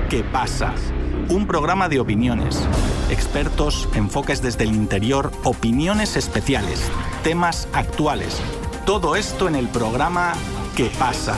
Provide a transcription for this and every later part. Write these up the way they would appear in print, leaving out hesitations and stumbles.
¿Qué pasa? Un programa de opiniones, expertos, enfoques desde el interior, opiniones especiales, temas actuales. Todo esto en el programa ¿Qué pasa?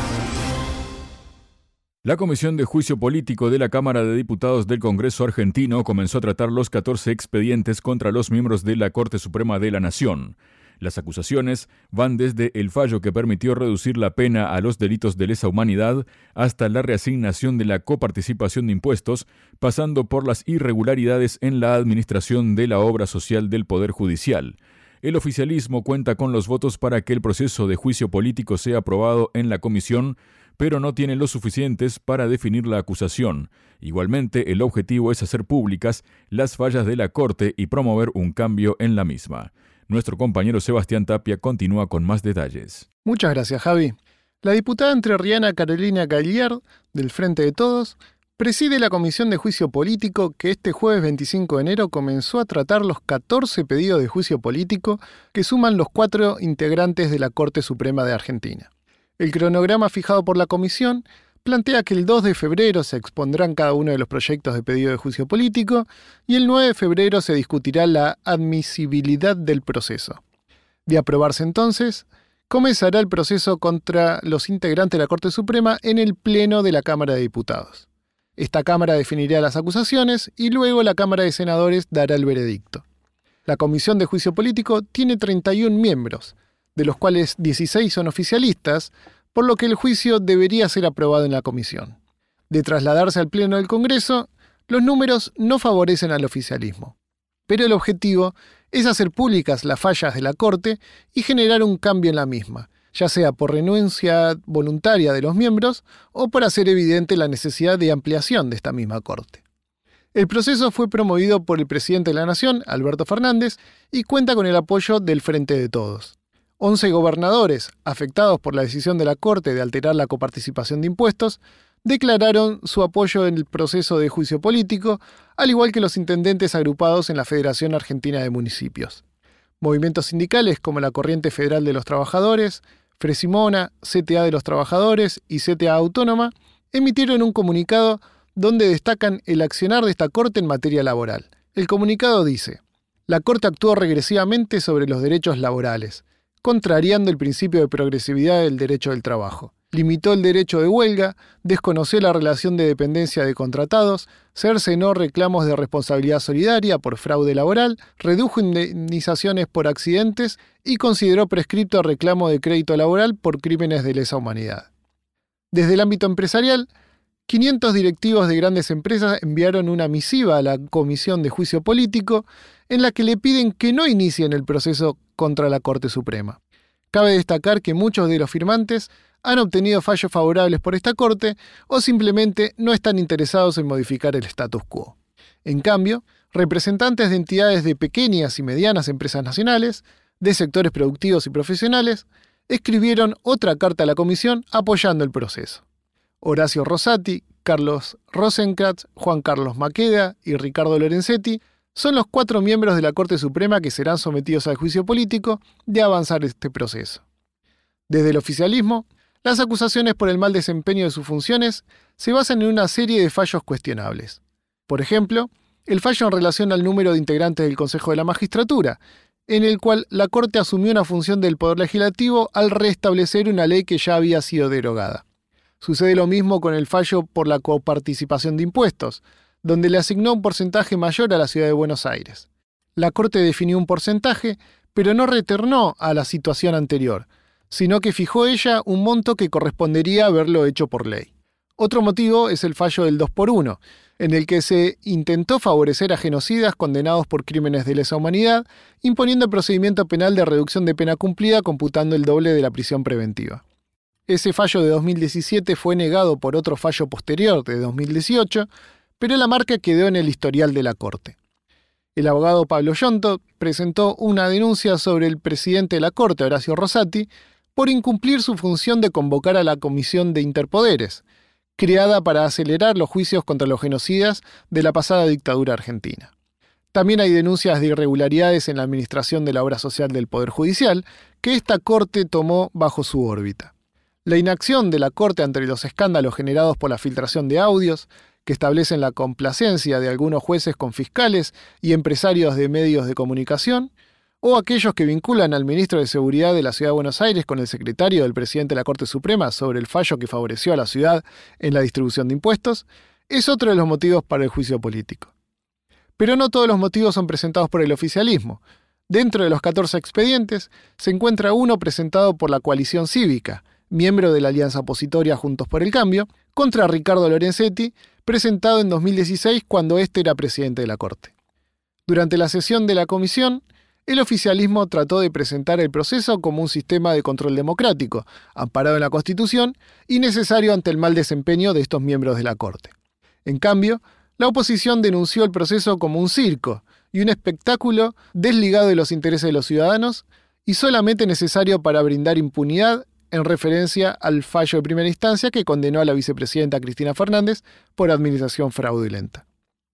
La Comisión de Juicio Político de la Cámara de Diputados del Congreso argentino comenzó a tratar los 14 expedientes contra los miembros de la Corte Suprema de la Nación. Las acusaciones van desde el fallo que permitió reducir la pena a los delitos de lesa humanidad hasta la reasignación de la coparticipación de impuestos, pasando por las irregularidades en la administración de la obra social del Poder Judicial. El oficialismo cuenta con los votos para que el proceso de juicio político sea aprobado en la comisión, pero no tiene los suficientes para definir la acusación. Igualmente, el objetivo es hacer públicas las fallas de la Corte y promover un cambio en la misma. Nuestro compañero Sebastián Tapia continúa con más detalles. Muchas gracias, Javi. La diputada entrerriana Carolina Cagliar, del Frente de Todos, preside la Comisión de Juicio Político que este jueves 25 de enero comenzó a tratar los 14 pedidos de juicio político que suman los 4 integrantes de la Corte Suprema de Argentina. El cronograma fijado por la comisión plantea que el 2 de febrero se expondrán cada uno de los proyectos de pedido de juicio político y el 9 de febrero se discutirá la admisibilidad del proceso. De aprobarse entonces, comenzará el proceso contra los integrantes de la Corte Suprema en el Pleno de la Cámara de Diputados. Esta Cámara definirá las acusaciones y luego la Cámara de Senadores dará el veredicto. La Comisión de Juicio Político tiene 31 miembros, de los cuales 16 son oficialistas, por lo que el juicio debería ser aprobado en la comisión. De trasladarse al Pleno del Congreso, los números no favorecen al oficialismo. Pero el objetivo es hacer públicas las fallas de la Corte y generar un cambio en la misma, ya sea por renuncia voluntaria de los miembros o por hacer evidente la necesidad de ampliación de esta misma Corte. El proceso fue promovido por el presidente de la Nación, Alberto Fernández, y cuenta con el apoyo del Frente de Todos. 11 gobernadores, afectados por la decisión de la Corte de alterar la coparticipación de impuestos, declararon su apoyo en el proceso de juicio político, al igual que los intendentes agrupados en la Federación Argentina de Municipios. Movimientos sindicales como la Corriente Federal de los Trabajadores, Fresimona, CTA de los Trabajadores y CTA Autónoma emitieron un comunicado donde destacan el accionar de esta Corte en materia laboral. El comunicado dice: la Corte actuó regresivamente sobre los derechos laborales, contrariando el principio de progresividad del derecho del trabajo. Limitó el derecho de huelga, desconoció la relación de dependencia de contratados, cercenó reclamos de responsabilidad solidaria por fraude laboral, redujo indemnizaciones por accidentes y consideró prescripto el reclamo de crédito laboral por crímenes de lesa humanidad. Desde el ámbito empresarial, 500 directivos de grandes empresas enviaron una misiva a la Comisión de Juicio Político en la que le piden que no inicien el proceso contra la Corte Suprema. Cabe destacar que muchos de los firmantes han obtenido fallos favorables por esta Corte o simplemente no están interesados en modificar el status quo. En cambio, representantes de entidades de pequeñas y medianas empresas nacionales, de sectores productivos y profesionales, escribieron otra carta a la Comisión apoyando el proceso. Horacio Rosati, Carlos Rosenkrantz, Juan Carlos Maqueda y Ricardo Lorenzetti son los 4 miembros de la Corte Suprema que serán sometidos al juicio político de avanzar este proceso. Desde el oficialismo, las acusaciones por el mal desempeño de sus funciones se basan en una serie de fallos cuestionables. Por ejemplo, el fallo en relación al número de integrantes del Consejo de la Magistratura, en el cual la Corte asumió una función del Poder Legislativo al restablecer una ley que ya había sido derogada. Sucede lo mismo con el fallo por la coparticipación de impuestos, donde le asignó un porcentaje mayor a la ciudad de Buenos Aires. La Corte definió un porcentaje, pero no retornó a la situación anterior, sino que fijó ella un monto que correspondería a haberlo hecho por ley. Otro motivo es el fallo del 2x1, en el que se intentó favorecer a genocidas condenados por crímenes de lesa humanidad, imponiendo el procedimiento penal de reducción de pena cumplida computando el doble de la prisión preventiva. Ese fallo de 2017 fue negado por otro fallo posterior de 2018, pero la marca quedó en el historial de la Corte. El abogado Pablo Yonto presentó una denuncia sobre el presidente de la Corte, Horacio Rosati, por incumplir su función de convocar a la Comisión de Interpoderes, creada para acelerar los juicios contra los genocidas de la pasada dictadura argentina. También hay denuncias de irregularidades en la administración de la obra social del Poder Judicial, que esta Corte tomó bajo su órbita. La inacción de la Corte ante los escándalos generados por la filtración de audios, que establecen la complacencia de algunos jueces con fiscales y empresarios de medios de comunicación, o aquellos que vinculan al ministro de Seguridad de la Ciudad de Buenos Aires con el secretario del presidente de la Corte Suprema sobre el fallo que favoreció a la ciudad en la distribución de impuestos, es otro de los motivos para el juicio político. Pero no todos los motivos son presentados por el oficialismo. Dentro de los 14 expedientes se encuentra uno presentado por la coalición cívica, miembro de la alianza opositoria Juntos por el Cambio, contra Ricardo Lorenzetti, presentado en 2016 cuando éste era presidente de la Corte. Durante la sesión de la comisión, el oficialismo trató de presentar el proceso como un sistema de control democrático, amparado en la Constitución y necesario ante el mal desempeño de estos miembros de la Corte. En cambio, la oposición denunció el proceso como un circo y un espectáculo desligado de los intereses de los ciudadanos y solamente necesario para brindar impunidad en referencia al fallo de primera instancia que condenó a la vicepresidenta Cristina Fernández por administración fraudulenta.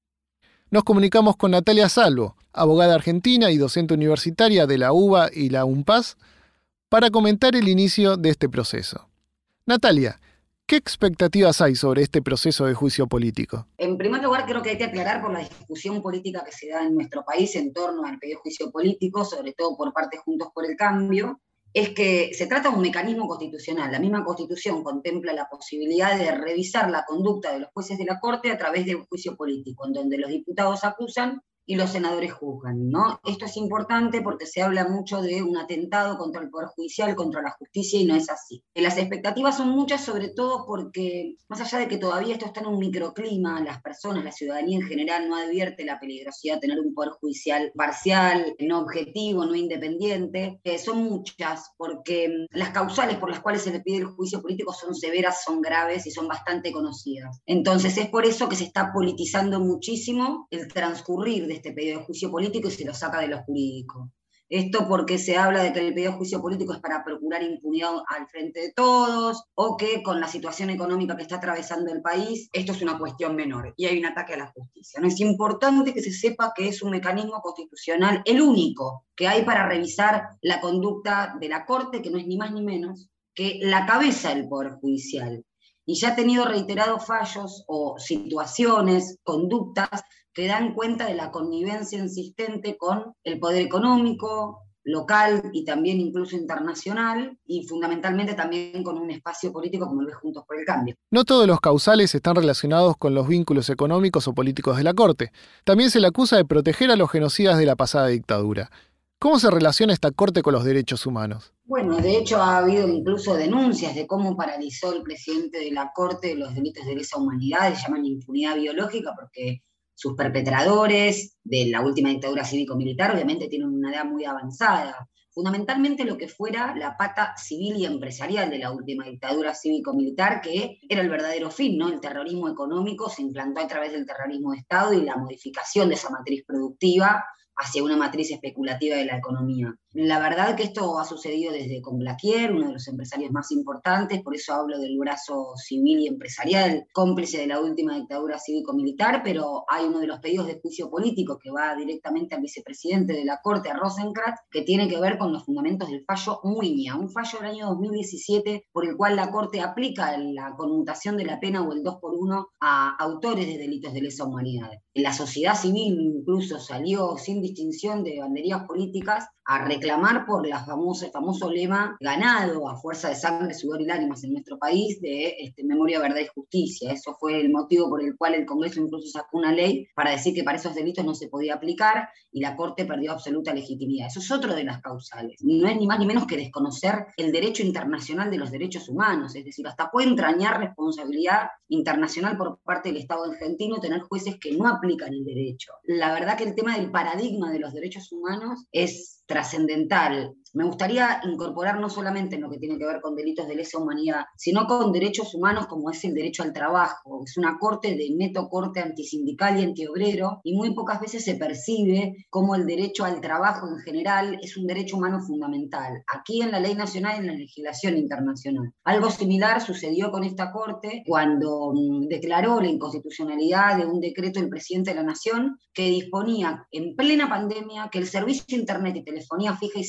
Nos comunicamos con Natalia Salvo, abogada argentina y docente universitaria de la UBA y la UNPAS, para comentar el inicio de este proceso. Natalia, ¿qué expectativas hay sobre este proceso de juicio político? En primer lugar, creo que hay que aclarar por la discusión política que se da en nuestro país en torno al pedido de juicio político, sobre todo por parte de Juntos por el Cambio, es que se trata de un mecanismo constitucional. La misma Constitución contempla la posibilidad de revisar la conducta de los jueces de la Corte a través de un juicio político, en donde los diputados acusan y los senadores juzgan, ¿no? Esto es importante porque se habla mucho de un atentado contra el Poder Judicial, contra la justicia, y no es así. Las expectativas son muchas, sobre todo porque, más allá de que todavía esto está en un microclima, las personas, la ciudadanía en general no advierte la peligrosidad de tener un Poder Judicial parcial, no objetivo, no independiente. Son muchas, porque las causales por las cuales se le pide el juicio político son severas, son graves y son bastante conocidas. Entonces es por eso que se está politizando muchísimo el transcurrir de este pedido de juicio político y se lo saca de lo jurídico. Esto porque se habla de que el pedido de juicio político es para procurar impunidad al frente de todos, o que con la situación económica que está atravesando el país, esto es una cuestión menor y hay un ataque a la justicia. No es importante que se sepa que es un mecanismo constitucional, el único que hay para revisar la conducta de la Corte, que no es ni más ni menos que la cabeza del Poder Judicial. Y ya ha tenido reiterados fallos o situaciones, conductas, que dan cuenta de la connivencia insistente con el poder económico, local y también incluso internacional, y fundamentalmente también con un espacio político como lo es Juntos por el Cambio. No todos los causales están relacionados con los vínculos económicos o políticos de la Corte. También se le acusa de proteger a los genocidas de la pasada dictadura. ¿Cómo se relaciona esta Corte con los derechos humanos? Bueno, de hecho ha habido incluso denuncias de cómo paralizó el presidente de la Corte los delitos de lesa humanidad, se llaman impunidad biológica, porque sus perpetradores de la última dictadura cívico-militar obviamente tienen una edad muy avanzada. Fundamentalmente lo que fuera la pata civil y empresarial de la última dictadura cívico-militar, que era el verdadero fin, ¿no? El terrorismo económico se implantó a través del terrorismo de Estado y la modificación de esa matriz productiva hacia una matriz especulativa de la economía. La verdad que esto ha sucedido desde Comblaquier, uno de los empresarios más importantes, por eso hablo del brazo civil y empresarial, cómplice de la última dictadura cívico-militar, pero hay uno de los pedidos de juicio político que va directamente al vicepresidente de la Corte, a Rosenkrantz, que tiene que ver con los fundamentos del fallo Muiña, un fallo del año 2017 por el cual la Corte aplica la conmutación de la pena o el 2x1 a autores de delitos de lesa humanidad. La sociedad civil incluso salió sin distinción de banderías políticas a reclamar por el famoso lema ganado a fuerza de sangre, sudor y lágrimas en nuestro país de memoria, verdad y justicia. Eso fue el motivo por el cual el Congreso incluso sacó una ley para decir que para esos delitos no se podía aplicar y la Corte perdió absoluta legitimidad. Eso es otro de las causales. No es ni más ni menos que desconocer el derecho internacional de los derechos humanos, es decir, hasta puede entrañar responsabilidad internacional por parte del Estado argentino tener jueces que no aplican el derecho. La verdad que el tema del paradigma de los derechos humanos es trascendental. Me gustaría incorporar no solamente en lo que tiene que ver con delitos de lesa humanidad, sino con derechos humanos como es el derecho al trabajo. Es una corte de neto corte antisindical y antiobrero, y muy pocas veces se percibe como el derecho al trabajo en general es un derecho humano fundamental, aquí en la ley nacional y en la legislación internacional. Algo similar sucedió con esta corte cuando declaró la inconstitucionalidad de un decreto del presidente de la Nación que disponía en plena pandemia que el servicio de internet y telefonía fija y celular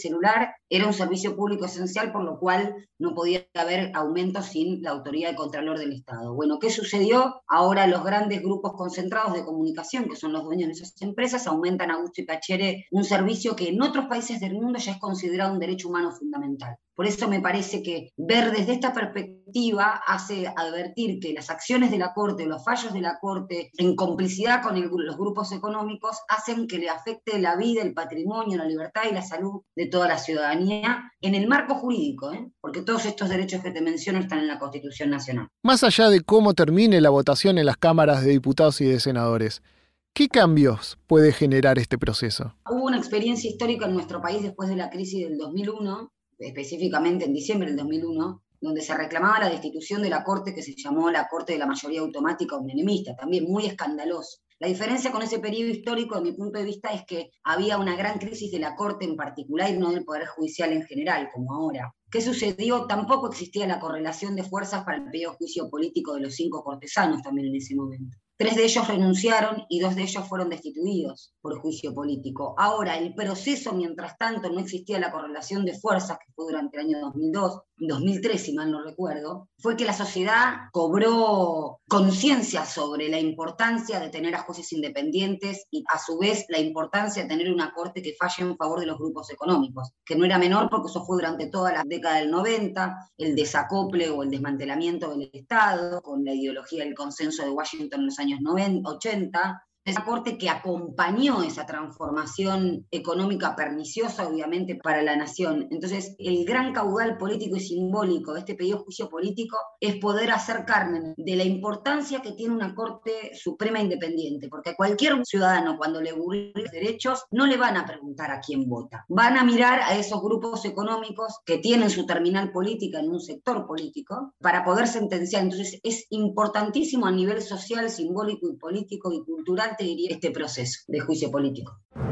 era un servicio público esencial, por lo cual no podía haber aumentos sin la autoridad de Contralor del Estado. Bueno, ¿qué sucedió? Ahora los grandes grupos concentrados de comunicación, que son los dueños de esas empresas, aumentan a gusto y cachere un servicio que en otros países del mundo ya es considerado un derecho humano fundamental. Por eso me parece que ver desde esta perspectiva hace advertir que las acciones de la Corte, los fallos de la Corte, en complicidad con los grupos económicos, hacen que le afecte la vida, el patrimonio, la libertad y la salud de toda la ciudadanía en el marco jurídico, porque todos estos derechos que te menciono están en la Constitución Nacional. Más allá de cómo termine la votación en las cámaras de diputados y de senadores, ¿qué cambios puede generar este proceso? Hubo una experiencia histórica en nuestro país después de la crisis del 2001, específicamente en diciembre del 2001, donde se reclamaba la destitución de la Corte que se llamó la Corte de la Mayoría Automática Unanimista, también muy escandaloso. La diferencia con ese periodo histórico, de mi punto de vista, es que había una gran crisis de la Corte en particular y no del Poder Judicial en general, como ahora. ¿Qué sucedió? Tampoco existía la correlación de fuerzas para el pedido de juicio político de los 5 cortesanos también en ese momento. 3 de ellos renunciaron y 2 de ellos fueron destituidos por juicio político. Ahora, el proceso, mientras tanto, no existía la correlación de fuerzas, que fue durante el año 2002, 2003, si mal no recuerdo, fue que la sociedad cobró conciencia sobre la importancia de tener a jueces independientes y, a su vez, la importancia de tener una corte que falle en favor de los grupos económicos, que no era menor porque eso fue durante toda la década del 90, el desacople o el desmantelamiento del Estado, con la ideología del consenso de Washington en los años 80, esa corte que acompañó esa transformación económica perniciosa, obviamente, para la nación. Entonces, el gran caudal político y simbólico de este pedido de juicio político es poder hacer carne de la importancia que tiene una Corte Suprema independiente, porque a cualquier ciudadano, cuando le vulneren los derechos, no le van a preguntar a quién vota. Van a mirar a esos grupos económicos que tienen su terminal política en un sector político para poder sentenciar. Entonces, es importantísimo a nivel social, simbólico y político y cultural, te diría, este proceso de juicio político.